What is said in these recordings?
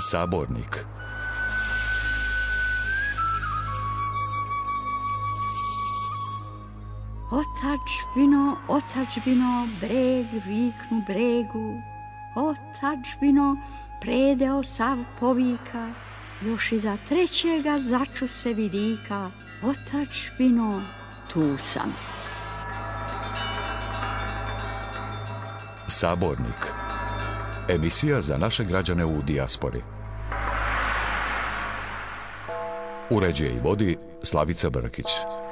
Sabornik. Otadžbino, otadžbino, breg viknu bregu, otadžbino, predeo sav povika, još iza trećega začu se vidika, otadžbino, tu sam. Sabornik. Emisija za naše građane u dijaspori. Uređuje i vodi Slavica Brkić.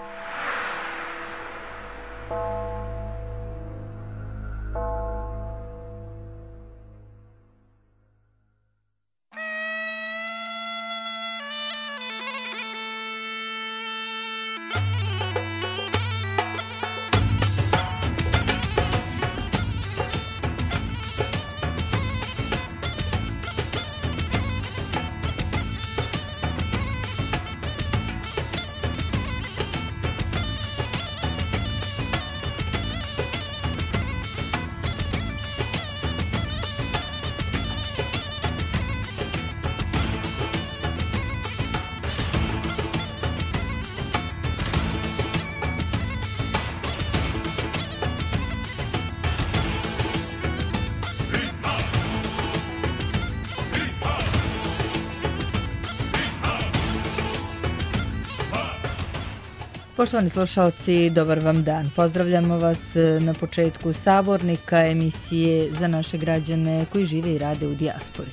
Poštovani slušalci, dobar vam dan. Pozdravljamo vas na početku Sabornika, emisije za naše građane koji žive i rade u dijaspori.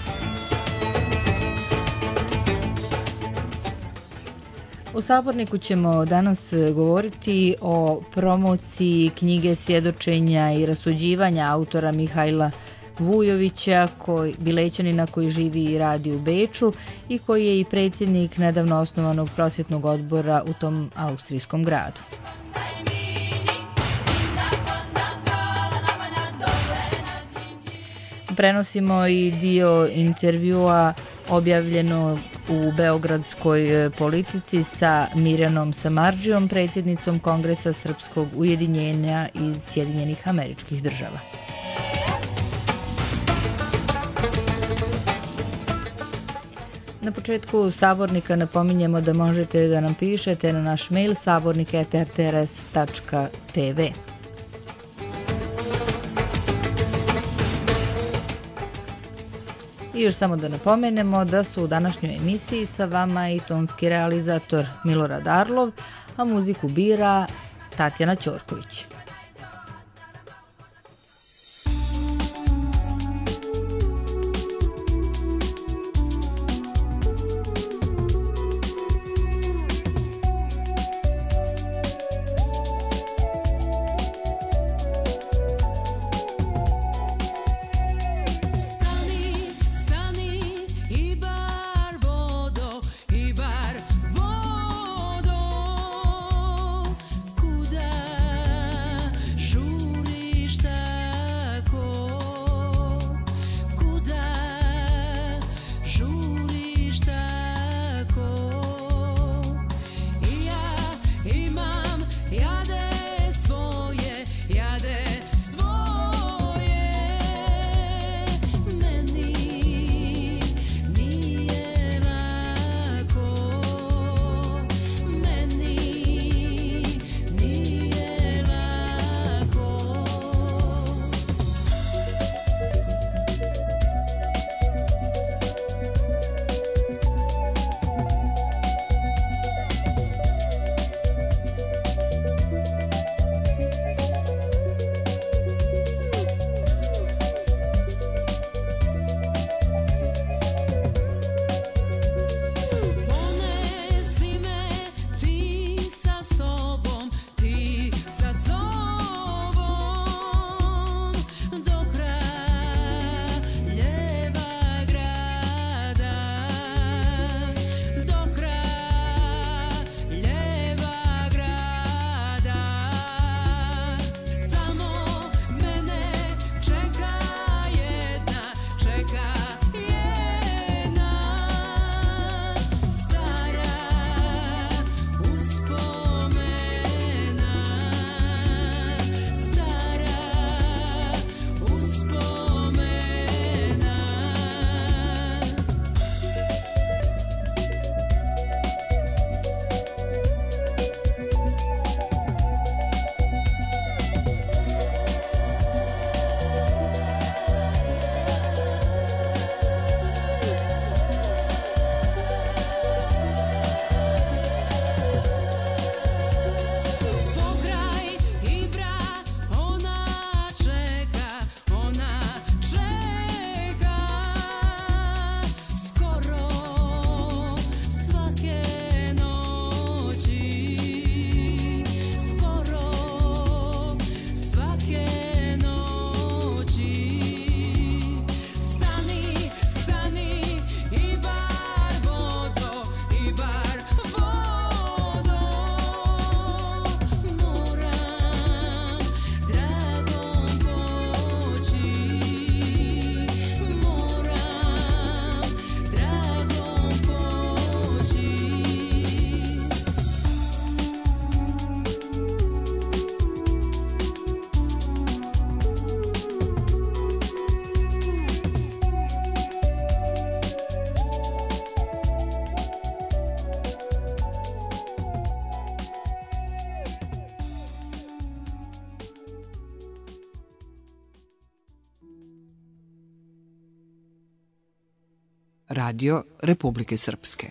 U Saborniku ćemo danas govoriti o promociji knjige svjedočenja i rasuđivanja autora Mihajla Vujovića, Bilećanina koji živi i radi u Beču i koji je i predsjednik nedavno osnovanog prosvjetnog odbora u tom austrijskom gradu. Prenosimo i dio intervjua objavljeno u Beogradskoj politici sa Mirjanom Samardžijom, predsjednicom Kongresa Srpskog ujedinjenja iz Sjedinjenih Američkih Država. Na početku Sabornika napominjemo da možete da nam pišete na naš mail sabornik@rtrs.tv. I još samo da napomenemo da su u današnjoj emisiji sa vama i tonski realizator Milorad Arlov, a muziku bira Tatjana Ćorković. Radio Republike Srpske.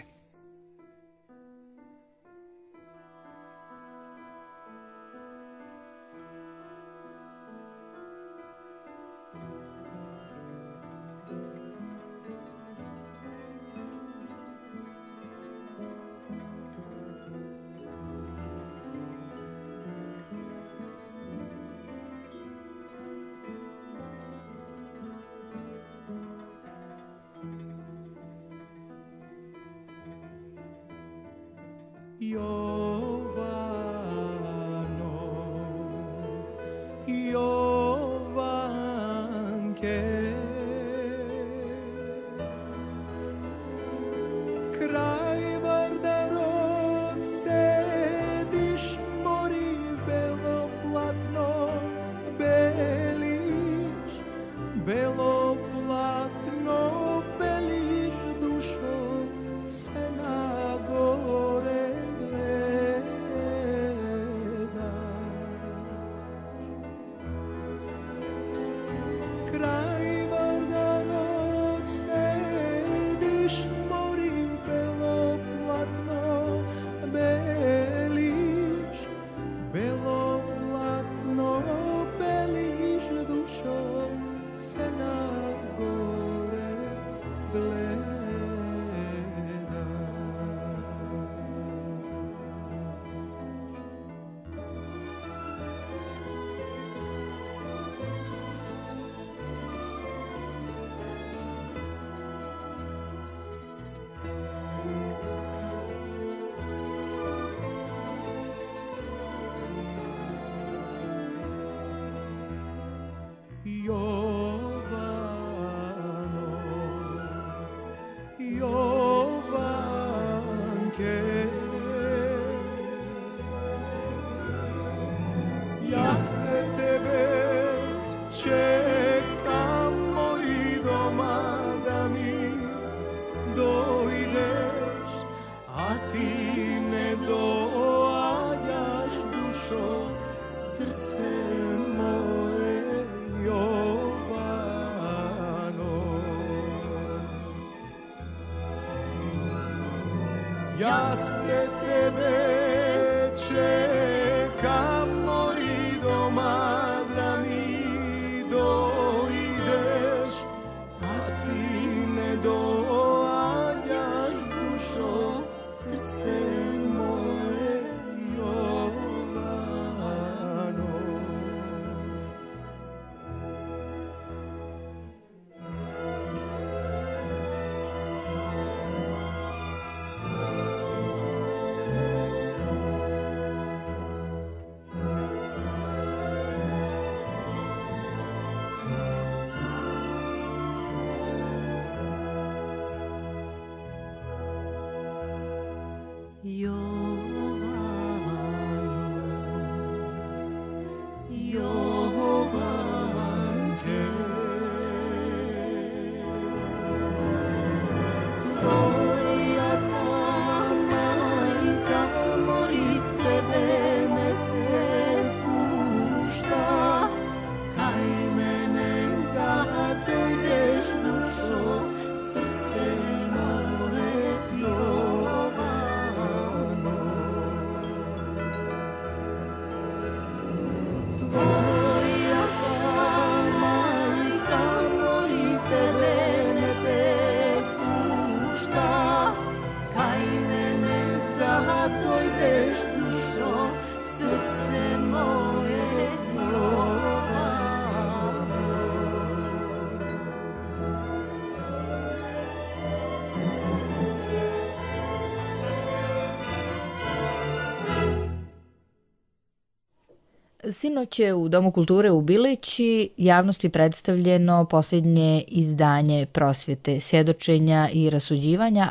Sinoć je u Domu kulture u Bileći javnosti predstavljeno posljednje izdanje Prosvjete, svjedočenja i rasuđivanja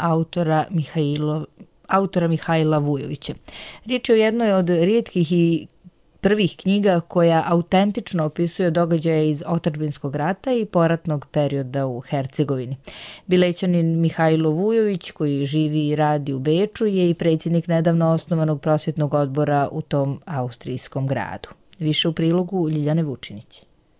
autora Mihajla Vujovića. Riječ je o jednoj od rijetkih i prvih knjiga koja autentično opisuje događaje iz otadžbinskog rata i poratnog perioda u Hercegovini. Bilećanin Mihajlo Vujović, koji živi i radi u Beču, je i predsjednik nedavno osnovanog prosvjetnog odbora u tom austrijskom gradu. Više u prilogu Ljiljane Vučinić.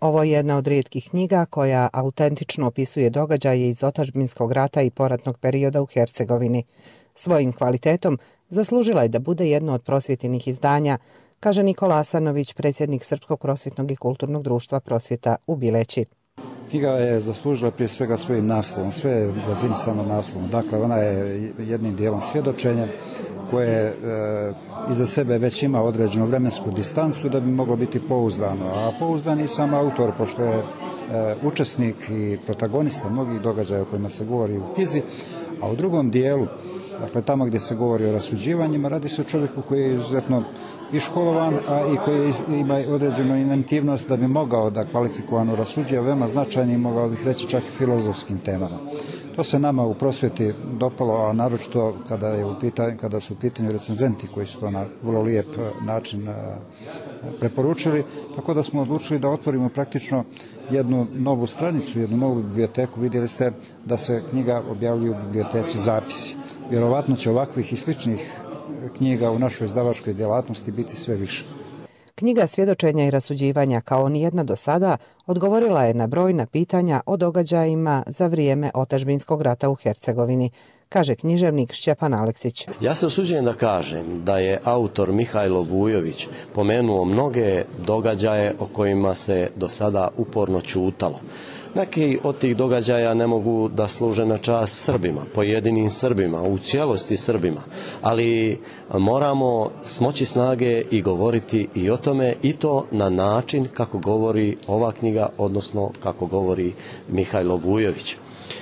Ovo je jedna od rijetkih knjiga koja autentično opisuje događaje iz otadžbinskog rata i poratnog perioda u Hercegovini. Svojim kvalitetom zaslužila je da bude jedno od prosvjetnih izdanja, kaže Nikola Asanović, predsjednik Srpskog prosvjetnog i kulturnog društva Prosvjeta u Bileći. Knjiga je zaslužila prije svega svojim naslovom, sve je definisano naslovom. Dakle, ona je jednim dijelom svjedočenje koje iza sebe već ima određenu vremensku distancu da bi moglo biti pouzdano. A pouzdan je sam autor, pošto je učesnik i protagonista mnogih događaja o kojima se govori u knjizi, a u drugom dijelu, dakle tamo gdje se govori o rasuđivanjima, radi se o čovjeku koji je izuzetno i školovan, a i koji ima određenu inventivnost da bi mogao da kvalifikovano rasuđuje veoma značajnim, mogao bih reći čak i filozofskim temama. To se nama u prosvjeti dopalo, a naročito kada su u pitanju recenzenti koji su to na vrlo lijep način preporučili, tako da smo odlučili da otvorimo praktično jednu novu stranicu, jednu novu biblioteku. Vidjeli ste da se knjiga objavljuje u biblioteci Zapisi. Vjerovatno će ovakvih i sličnih knjiga u našoj izdavačkoj djelatnosti biti sve više. Knjiga svjedočenja i rasuđivanja, kao nijedna do sada, odgovorila je na brojna pitanja o događajima za vrijeme otadžbinskog rata u Hercegovini, kaže književnik Šćepan Aleksić. Ja se usuđujem da kažem da je autor Mihajlo Vujović pomenuo mnoge događaje o kojima se do sada uporno ćutalo. Neki od tih događaja ne mogu da služe na čast Srbima, pojedinim Srbima, u cijelosti Srbima, ali moramo smoći snage i govoriti i o tome, i to na način kako govori ova knjiga, odnosno kako govori Mihajlo Vujović.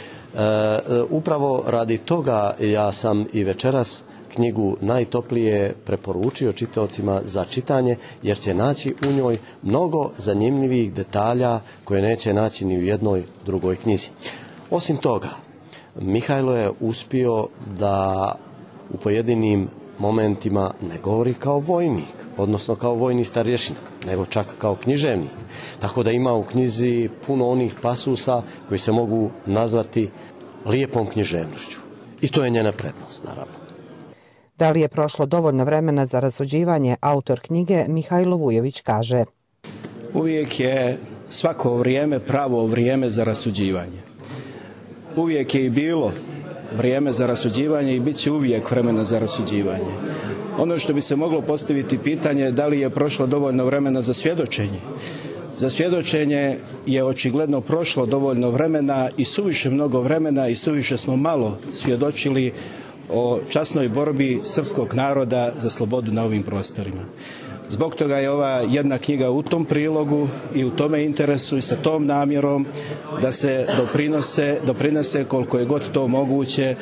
Upravo radi toga ja sam i večeras knjigu najtoplije preporučio čitaocima za čitanje, jer će naći u njoj mnogo zanimljivih detalja koje neće naći ni u jednoj drugoj knjizi. Osim toga, Mihajlo je uspio da u pojedinim momentima ne govori kao vojnik, odnosno kao vojni starješina, nego čak kao književnik. Tako da ima u knjizi puno onih pasusa koji se mogu nazvati lijepom književnošću. I to je njena prednost, naravno. Da li je prošlo dovoljno vremena za rasuđivanje, autor knjige Mihajlo Vujović kaže: Uvijek je svako vrijeme pravo vrijeme za rasuđivanje. Uvijek je i bilo vrijeme za rasuđivanje i bit će uvijek vremena za rasuđivanje. Ono što bi se moglo postaviti pitanje je da li je prošlo dovoljno vremena za svjedočenje. Za svjedočenje je očigledno prošlo dovoljno vremena i suviše mnogo vremena i suviše smo malo svjedočili o časnoj borbi srpskog naroda za slobodu na ovim prostorima. Zbog toga je ova jedna knjiga u tom prilogu i u tome interesu i sa tom namjerom da se doprinose koliko je god to moguće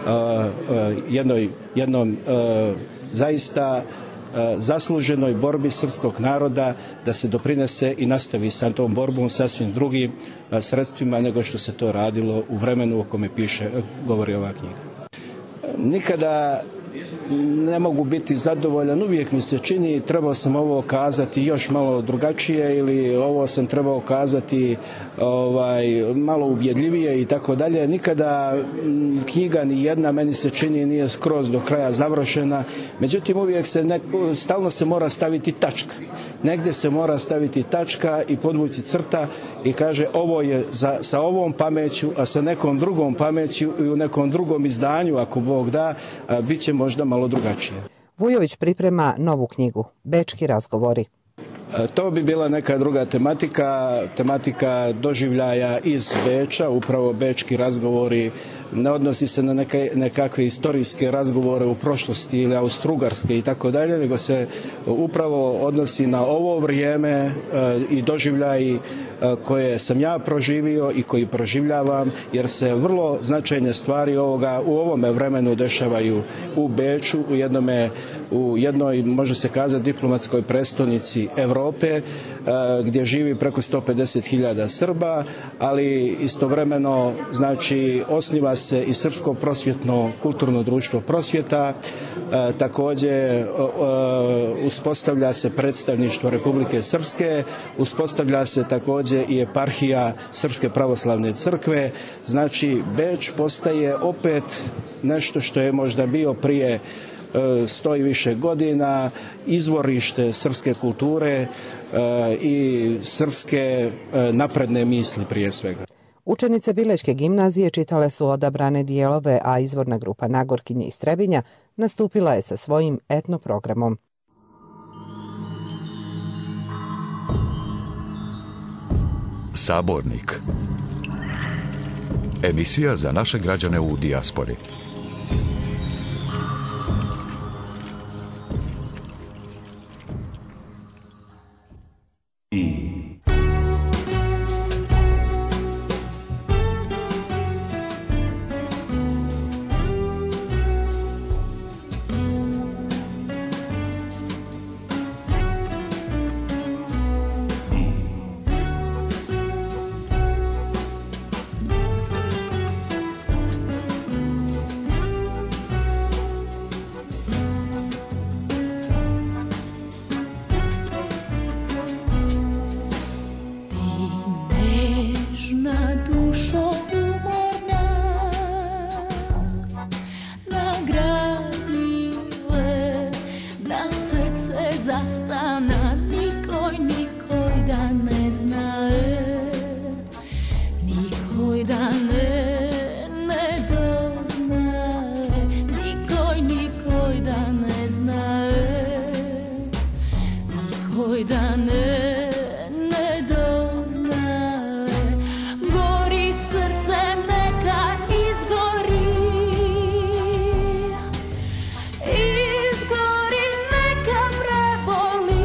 jednom zaista zasluženoj borbi srpskog naroda, da se doprinese i nastavi sa tom borbom sasvim drugim sredstvima nego što se to radilo u vremenu o kome govori ova knjiga. Nikada ne mogu biti zadovoljan, uvijek mi se čini trebao sam ovo kazati još malo drugačije ili ovo sam trebao kazati malo ubjedljivije i tako dalje. Nikada knjiga ni jedna, meni se čini, nije skroz do kraja završena, međutim uvijek stalno se mora staviti tačka. Negdje se mora staviti tačka i podvući crta i kaže ovo je sa ovom pameću, a sa nekom drugom pameću i u nekom drugom izdanju, ako Bog da, bit će možda malo drugačije. Vujović priprema novu knjigu, Bečki razgovori. To bi bila neka druga tematika doživljaja iz Beča, upravo Bečki razgovori. Ne odnosi se na nekakve historijske razgovore u prošlosti ili austrougarske i tako dalje, nego se upravo odnosi na ovo vrijeme i doživljaji koje sam ja proživio i koji proživljavam, jer se vrlo značajne stvari u ovome vremenu dešavaju u Beču, u jednoj, može se kazati, diplomatskoj prestolnici Europe, gdje živi preko 150.000 Srba, ali istovremeno osniva se i Srpsko prosvjetno kulturno društvo Prosvjeta, također uspostavlja se predstavništvo Republike Srpske, uspostavlja se također i eparhija Srpske pravoslavne crkve. Znači Beč postaje opet nešto što je možda bio prije 100 i više godina, izvorište srpske kulture i srpske napredne misli prije svega. Učenice Bileške gimnazije čitale su odabrane dijelove, a izvorna grupa Nagorkinje iz Trebinja nastupila je sa svojim etno programom. Sabornik. Emisija za naše građane u dijaspori. Izgori neka preboli.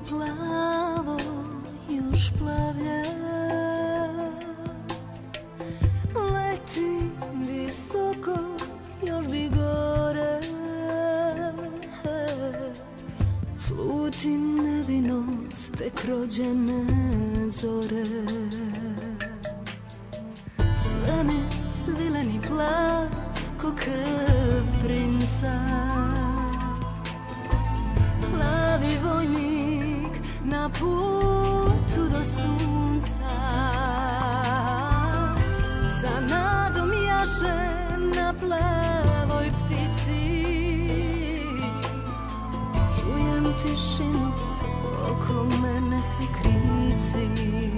plavo još plavlja, leti visoko, još bi gore, slutim nevinost tek rođene zore. Sve mi svileni plav ko krv princa, plavi vojnik na putu do sunca, za nadom jašem na plavoj ptici, čujem tišinu, oko mene su krici.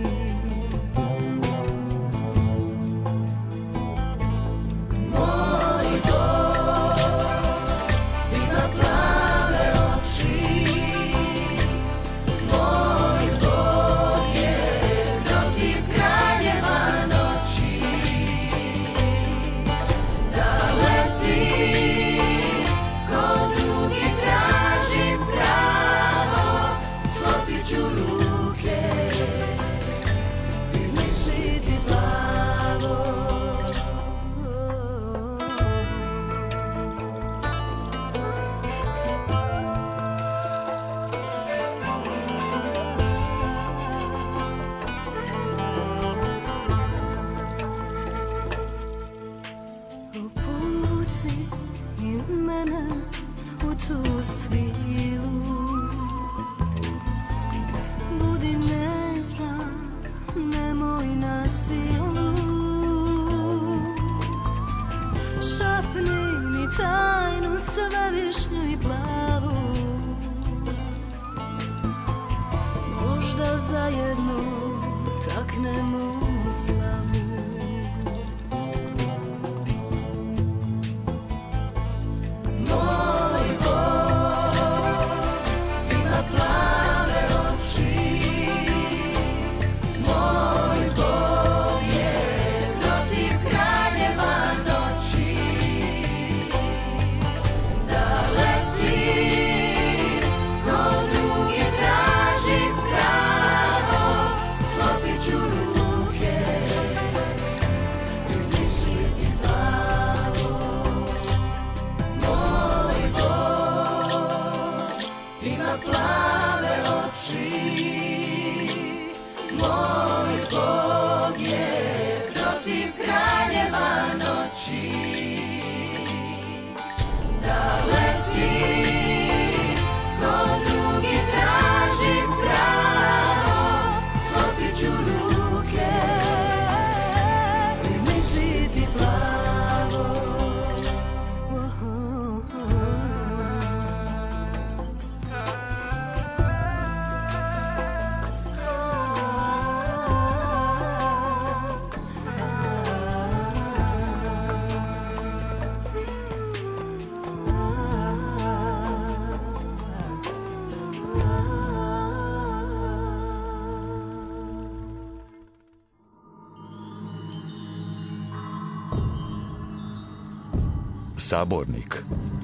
Sabornik.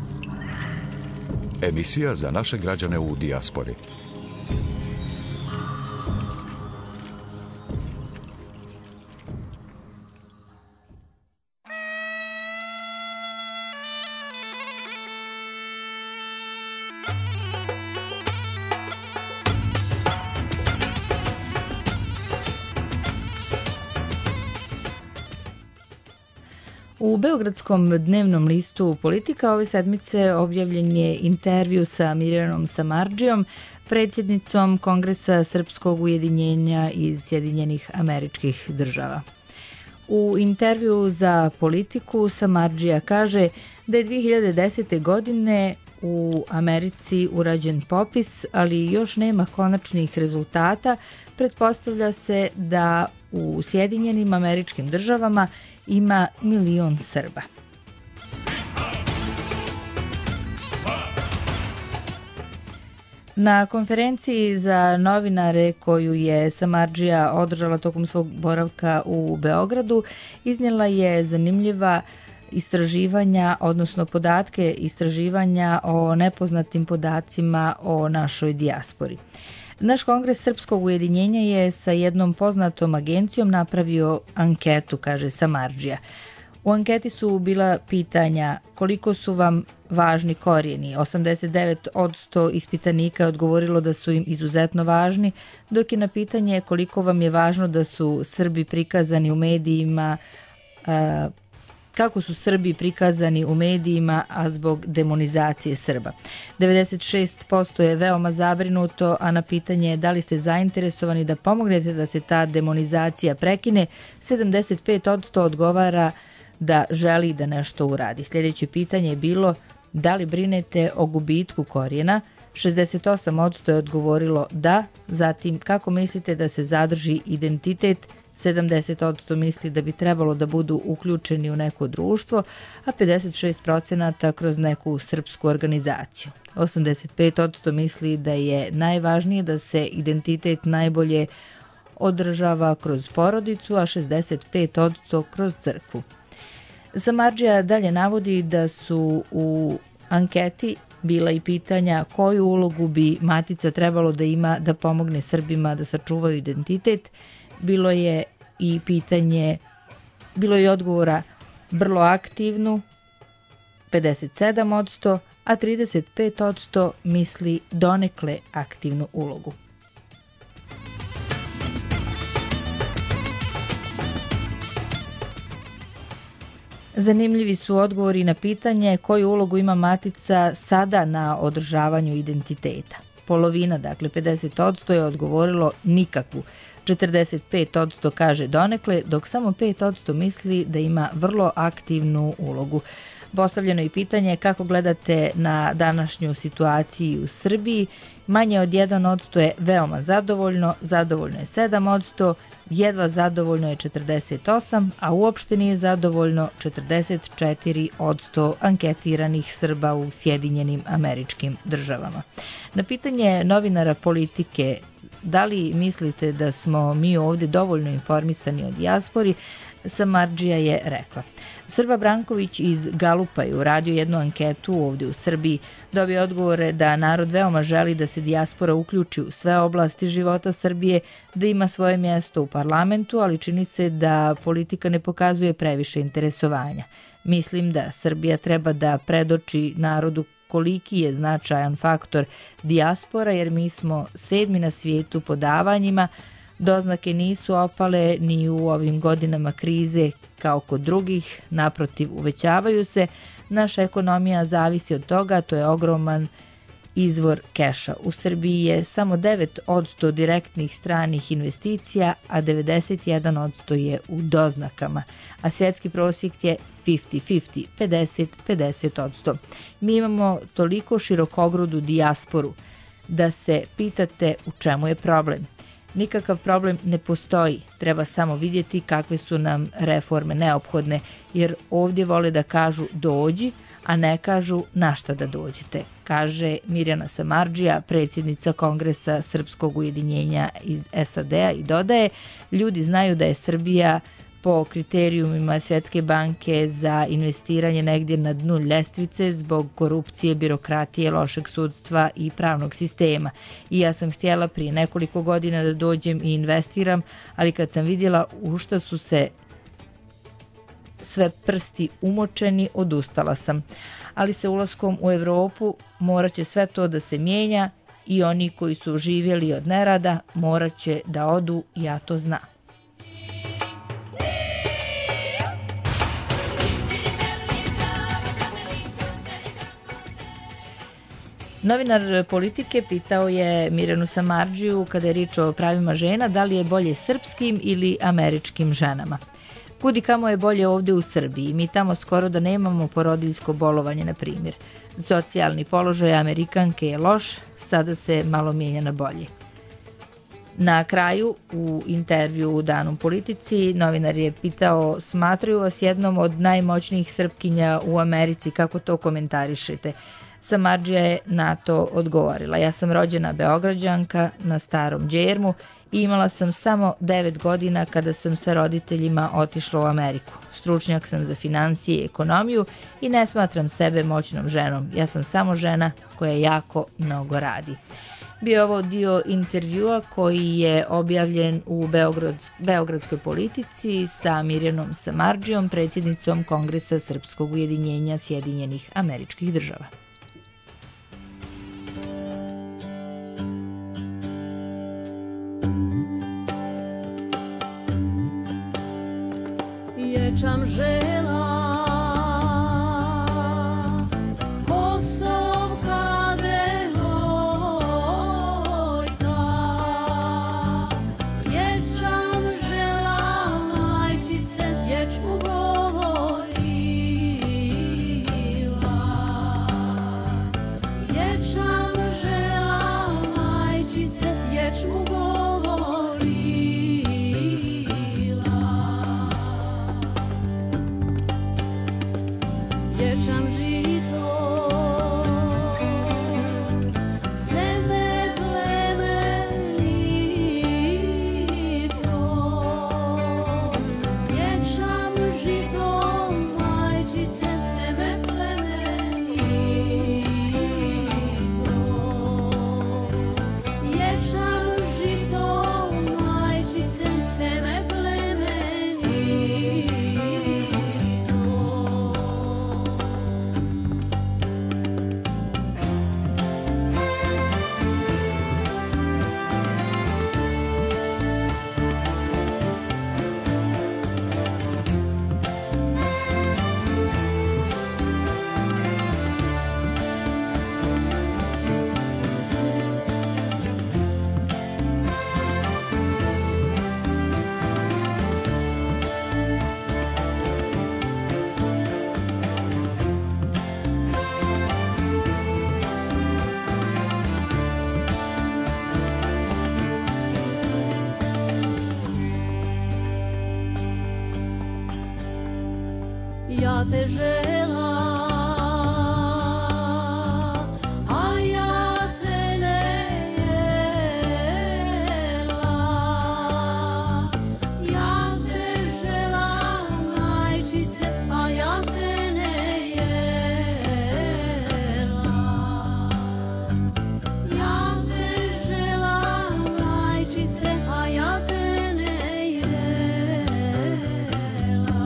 Emisija za naše građane u dijaspori. U beogradskom dnevnom listu Politika ove sedmice objavljen je intervju sa Mirjanom Samardžijom, predsjednicom Kongresa Srpskog ujedinjenja iz Sjedinjenih Američkih Država. U intervju za Politiku Samardžija kaže da je 2010. godine u Americi urađen popis, ali još nema konačnih rezultata. Pretpostavlja se da u Sjedinjenim Američkim Državama ima 1 milion Srba. Na konferenciji za novinare koju je Samardžija održala tokom svog boravka u Beogradu, iznijela je zanimljiva istraživanja, odnosno podatke istraživanja o nepoznatim podacima o našoj dijaspori. Naš Kongres Srpskog ujedinjenja je sa jednom poznatom agencijom napravio anketu, kaže Samardžija. U anketi su bila pitanja koliko su vam važni korijeni. 89% ispitanika je odgovorilo da su im izuzetno važni, dok je na pitanje koliko vam je važno da su Srbi prikazani u medijima, kako su Srbi prikazani u medijima, a zbog demonizacije Srba. 96% je veoma zabrinuto, a na pitanje da li ste zainteresovani da pomognete da se ta demonizacija prekine, 75% odgovara da želi da nešto uradi. Sljedeće pitanje je bilo da li brinete o gubitku korijena, 68% je odgovorilo da, zatim kako mislite da se zadrži identitet, 70% misli da bi trebalo da budu uključeni u neko društvo, a 56% kroz neku srpsku organizaciju. 85% misli da je najvažnije da se identitet najbolje održava kroz porodicu, a 65% kroz crkvu. Samardžija dalje navodi da su u anketi bila i pitanja koju ulogu bi Matica trebalo da ima da pomogne Srbima da sačuvaju identitet. Bilo je i pitanje, bilo je odgovora vrlo aktivnu, 57%, a 35% misli donekle aktivnu ulogu. Zanimljivi su odgovori na pitanje koju ulogu ima Matica sada na održavanju identiteta. Polovina, dakle 50% je odgovorilo nikakvu. 45% kaže donekle, dok samo 5% misli da ima vrlo aktivnu ulogu. Postavljeno je pitanje kako gledate na današnju situaciju u Srbiji. Manje od 1% je veoma zadovoljno je 7%, jedva zadovoljno je 48%, a uopšte nije zadovoljno 44% anketiranih Srba u Sjedinjenim Američkim Državama. Na pitanje novinara Politike da li mislite da smo mi ovdje dovoljno informisani o dijaspori, Samardžija je rekla. Srba Branković iz Galupa je uradio jednu anketu ovdje u Srbiji. Dobio odgovore da narod veoma želi da se dijaspora uključi u sve oblasti života Srbije, da ima svoje mjesto u parlamentu, ali čini se da politika ne pokazuje previše interesovanja. Mislim da Srbija treba da predoči narodu koliki je značajan faktor dijaspora, jer mi smo 7. na svijetu po davanjima. Doznake nisu opale ni u ovim godinama krize kao kod drugih, naprotiv uvećavaju se. Naša ekonomija zavisi od toga, to je ogroman izvor keša. U Srbiji je samo 9% direktnih stranih investicija, a 91% je u doznakama, a svjetski prosjek je 50-50, 50-50%. Mi imamo toliko širokogrudu dijasporu da se pitate u čemu je problem. Nikakav problem ne postoji, treba samo vidjeti kakve su nam reforme neophodne, jer ovdje vole da kažu dođi, a ne kažu na šta da dođete, kaže Mirjana Samardžija, predsjednica Kongresa Srpskog ujedinjenja iz SAD-a, i dodaje, ljudi znaju da je Srbija po kriterijumima Svjetske banke za investiranje negdje na dnu ljestvice zbog korupcije, birokratije, lošeg sudstva i pravnog sistema. I ja sam htjela prije nekoliko godina da dođem i investiram, ali kad sam vidjela u što su se sve prsti umočeni, odustala sam. Ali sa ulaskom u Evropu morat će sve to da se mijenja i oni koji su živjeli od nerada morat će da odu, ja to znam. Novinar Politike pitao je Mirjanu Samardžiju kada je riječ o pravima žena da li je bolje srpskim ili američkim ženama. Kudi kamo je bolje ovdje u Srbiji, mi tamo skoro da nemamo porodiljsko bolovanje, na primjer. Socijalni položaj Amerikanke je loš, sada se malo mijenja na bolje. Na kraju, u intervju u Danu Politici, novinar je pitao smatraju vas jednom od najmoćnijih Srpkinja u Americi, kako to komentarišete? Samardžija je na to odgovorila. Ja sam rođena Beograđanka na Starom Đermu i imala sam samo 9 godina kada sam sa roditeljima otišla u Ameriku. Stručnjak sam za financije i ekonomiju i ne smatram sebe moćnom ženom. Ja sam samo žena koja jako mnogo radi. Bio je ovo dio intervjua koji je objavljen u Beogradskoj politici sa Mirjanom Samardžijom, predsjednicom Kongresa Srpskog ujedinjenja Sjedinjenih Američkih Država. Ječam žela Kosovka devojka, ječam žela majčice vječnu govorila, ječam žela majčice vječnu govorila. Ječam žito, seme plemenito, ječam žito, majčice, seme plemenito, ječam žito, majčice, seme plemenito. Ja te žela, a ja te ne jela. Ja te žela, majčice, a ja te ne jela. Ja te žela, majčice, a ja te ne jela.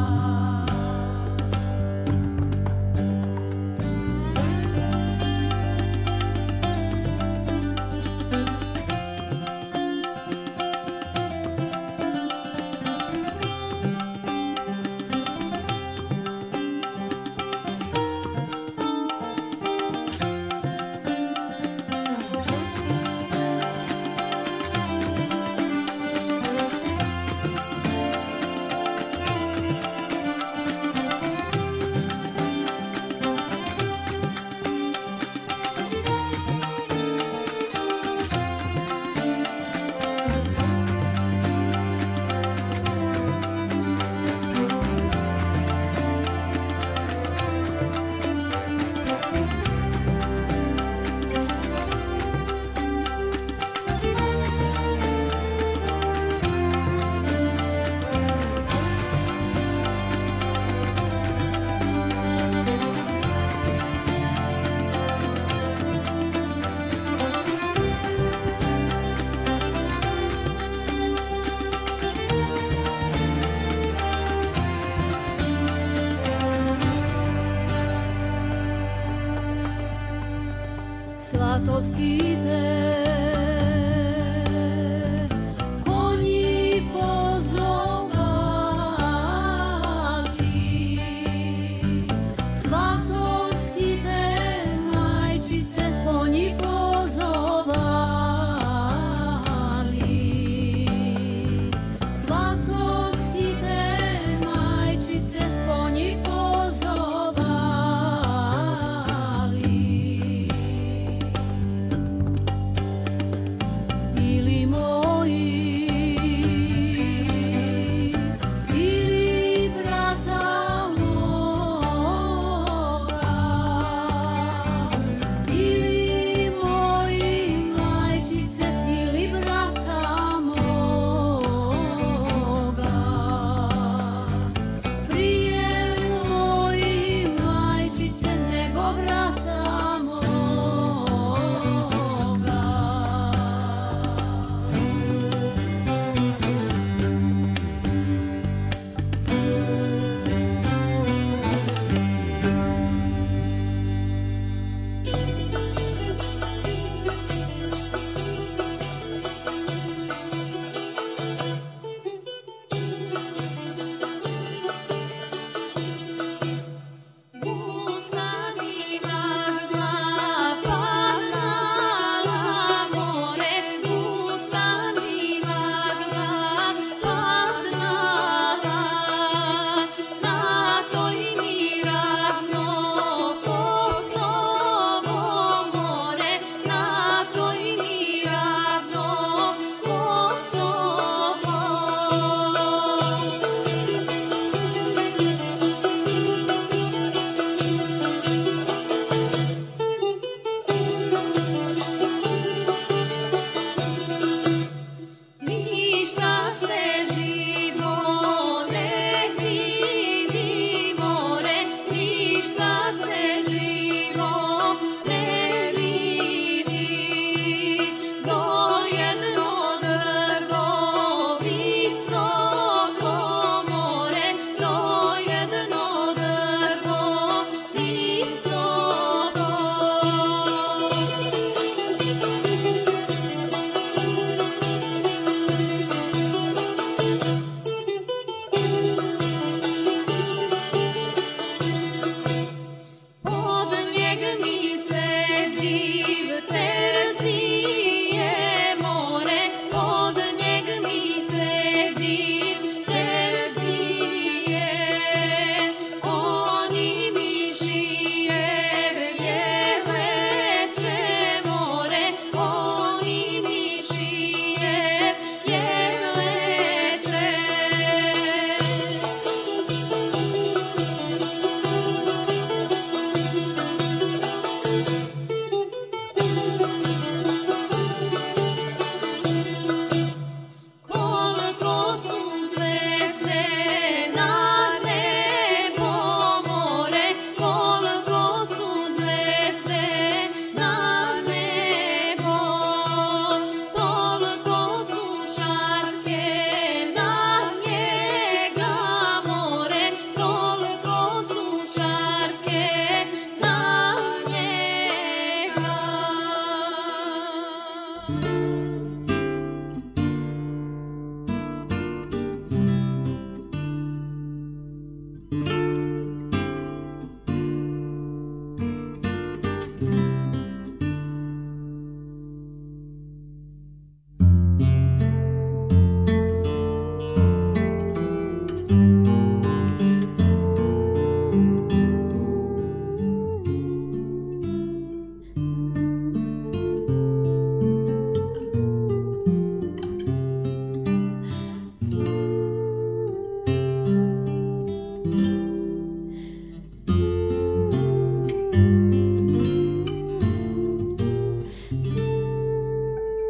Svatovski te konji pozovali, Svatovski te majčice konji pozovali, Svatovski te majčice konji pozovali.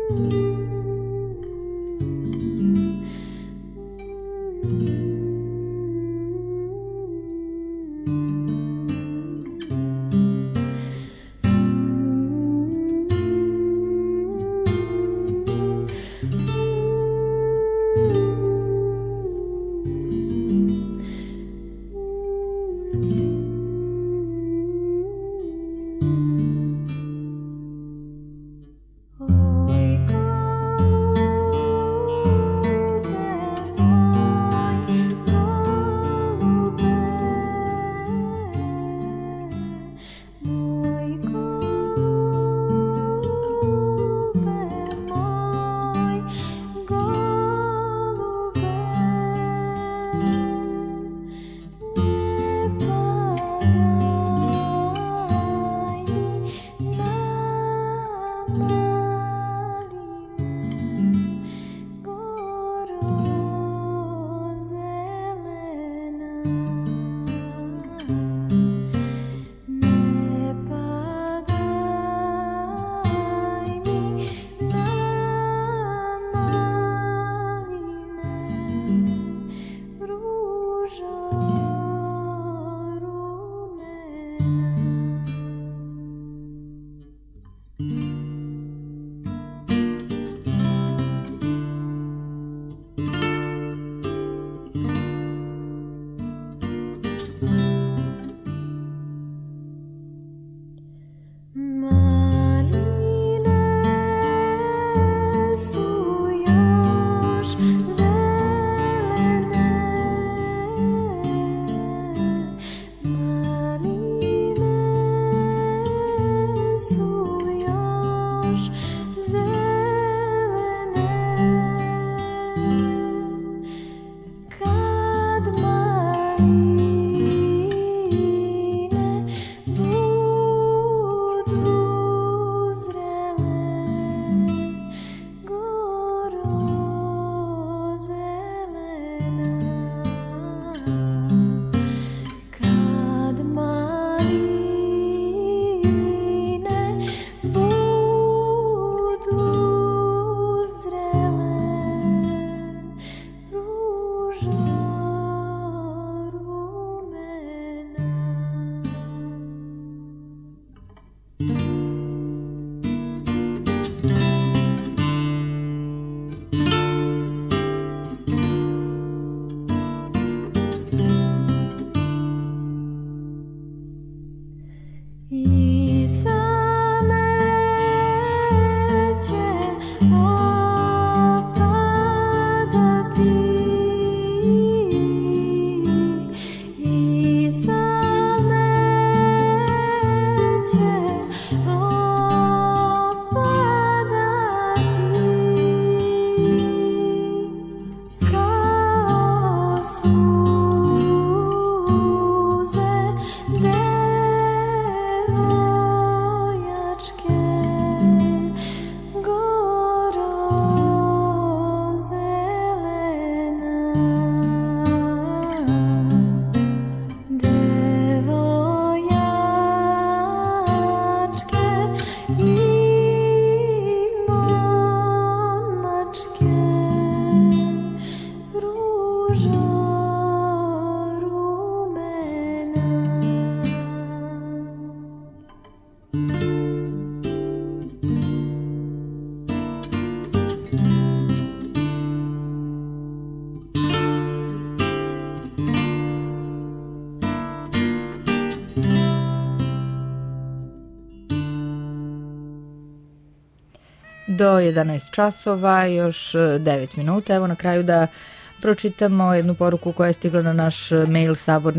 Do 11 časova, još 9 minuta. Evo na kraju da pročitamo jednu poruku koja je stigla na naš mail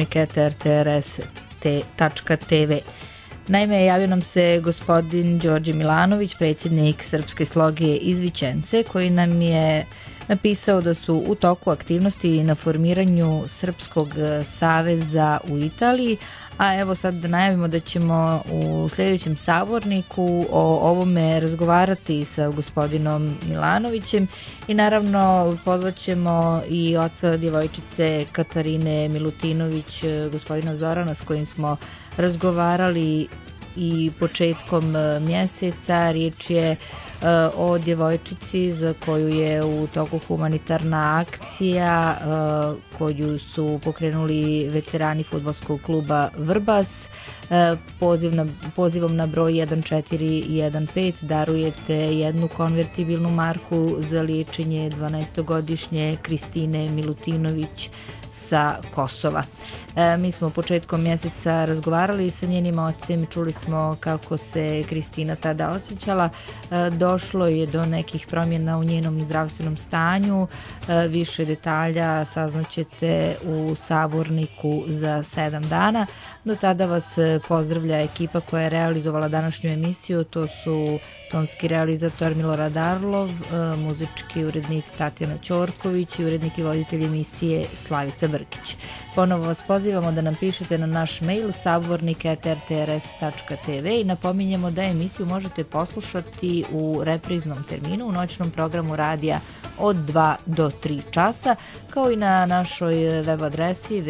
sabornik@rtrs.tv. Naime, javio nam se gospodin Đorđe Milanović, predsjednik Srpske sloge iz Vičence, koji nam je napisao da su u toku aktivnosti na formiranju Srpskog saveza u Italiji, a evo sad da najavimo da ćemo u sljedećem saborniku o ovome razgovarati sa gospodinom Milanovićem i naravno pozvaćemo i oca djevojčice Katarine Milutinović, gospodina Zorana, s kojim smo razgovarali i početkom mjeseca. Riječ je o djevojčici za koju je u toku humanitarna akcija koju su pokrenuli veterani fudbalskog kluba Vrbas. Pozivom na broj 1415 darujete jednu konvertibilnu marku za liječenje 12-godišnje Kristine Milutinović sa Kosova. Mi smo početkom mjeseca razgovarali sa njenim ocem, čuli smo kako se Kristina tada osjećala. Došlo je do nekih promjena u njenom zdravstvenom stanju. Više detalja saznaćete u Saborniku za 7 dana. Do tada vas pozdravlja ekipa koja je realizovala današnju emisiju. To su tonski realizator Milorad Arlov, muzički urednik Tatjana Ćorković i urednik i voditelj emisije Slavica Brkić. Ponovo vas pozivamo da nam pišete na naš mail sabornik@rtrs.tv i napominjemo da emisiju možete poslušati u repriznom terminu u noćnom programu radija od 2 do 3 časa, kao i na našoj web adresi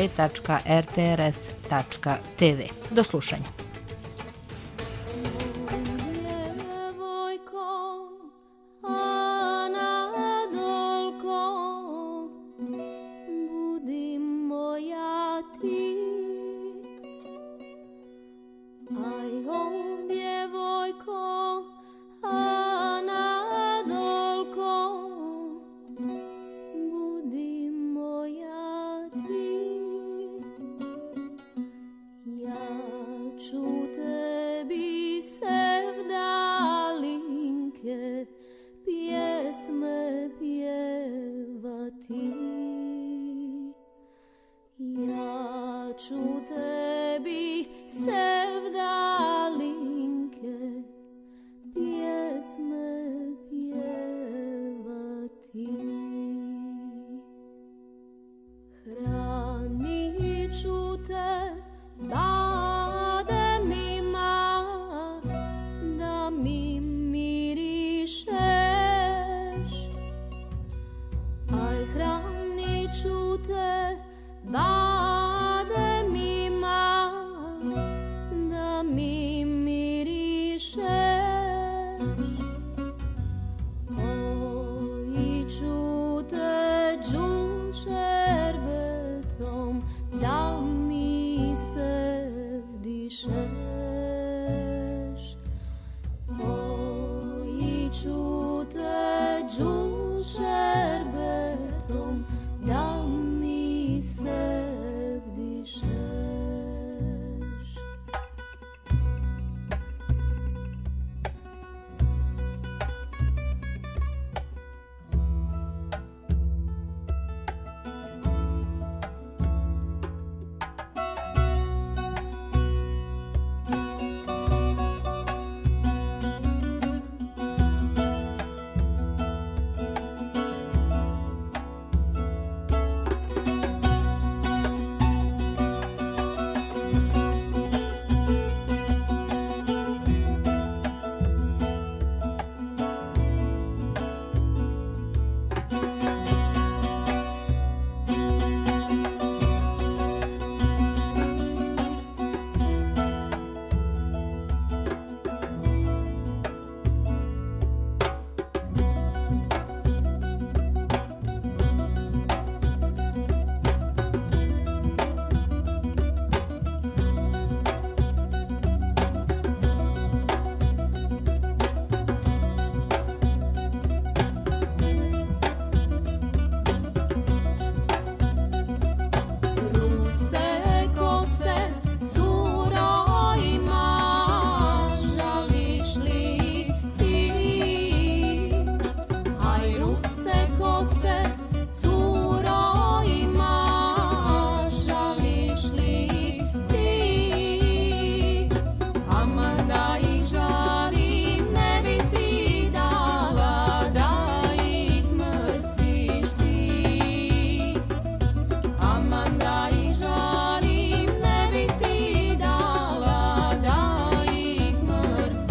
www.rtrs.tv. Do slušanja.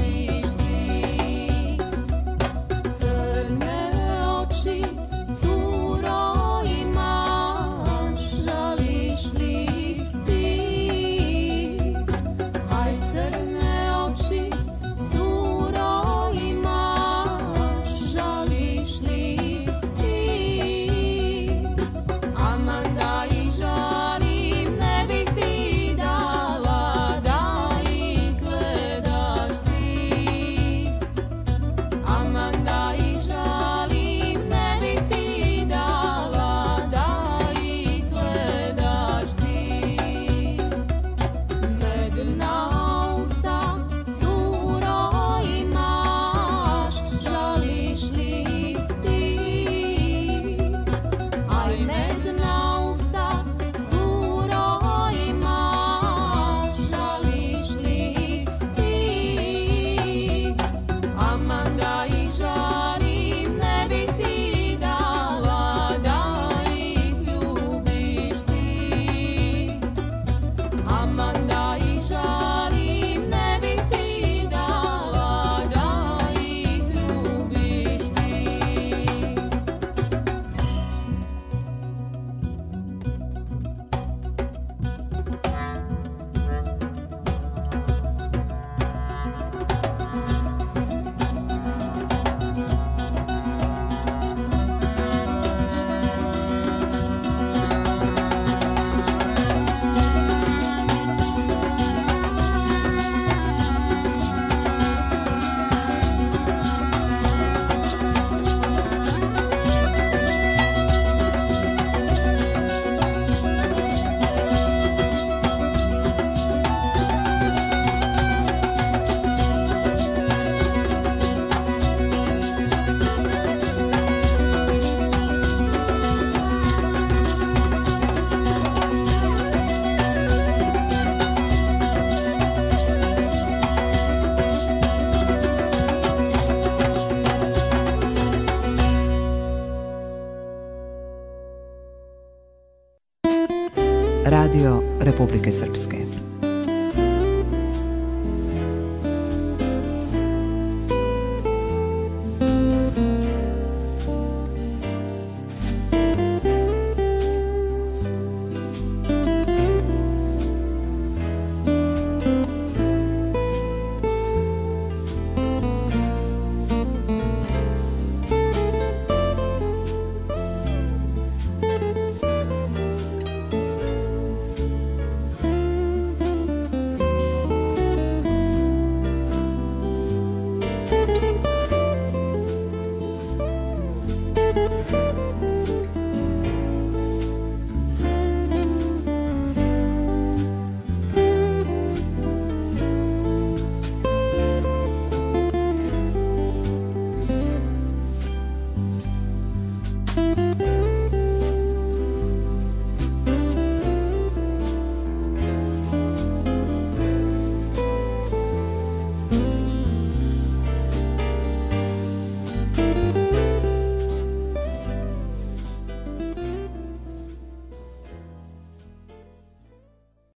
Cu Radio Republike Srpske.